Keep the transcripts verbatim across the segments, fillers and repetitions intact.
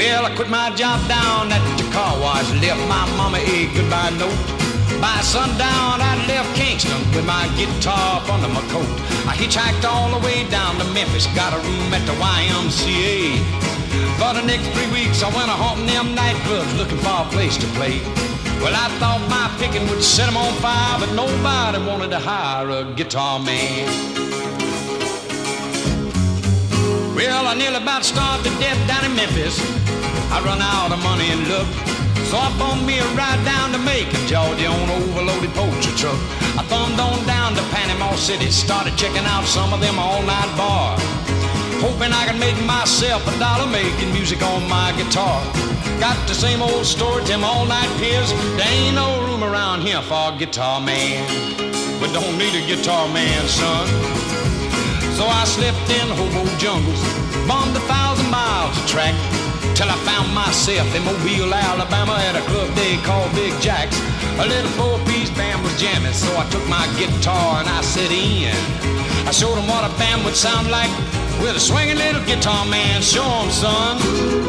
Well, I quit my job down at the car wash, left my mama a goodbye note. By sundown, I left Kingston with my guitar up under my coat. I hitchhiked all the way down to Memphis, got a room at the Y M C A. For the next three weeks, I went a haunting them nightclubs looking for a place to play. Well, I thought my picking would set them on fire, but nobody wanted to hire a guitar man. Well, I nearly about starved to death down in Memphis. I run out of money and luck, so I bummed me a ride down to Macon, Georgia on an overloaded poacher truck. I thumbed on down to Panama City, started checking out some of them all-night bars, hoping I could make myself a dollar making music on my guitar. Got the same old story, them all-night peers. There ain't no room around here for a guitar man. But don't need a guitar man, son. So I slipped in hobo jungles, bombed a thousand miles of track, till I found myself in Mobile, Alabama at a club they called Big Jack's. A little four-piece band was jamming, so I took my guitar and I set in. I showed them what a band would sound like with a swinging little guitar man. Show 'em, son.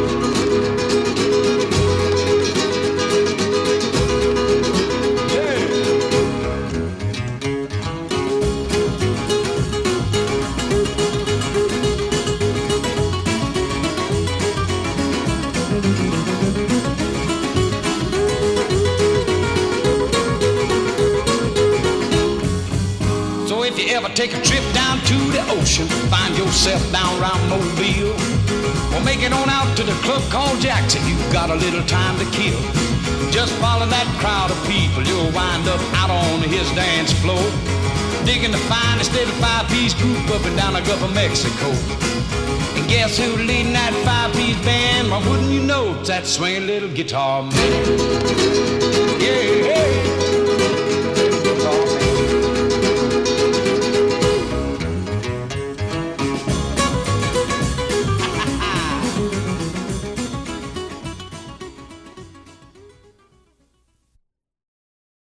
Take a trip down to the ocean, find yourself down around Mobile, or make it on out to the club called Jackson. You've got a little time to kill. Just follow that crowd of people, you'll wind up out on his dance floor, digging the finest little five-piece group up and down the Gulf of Mexico. And guess who's leading that five-piece band? Why wouldn't you know it's that swinging little guitar man? Yeah, yeah.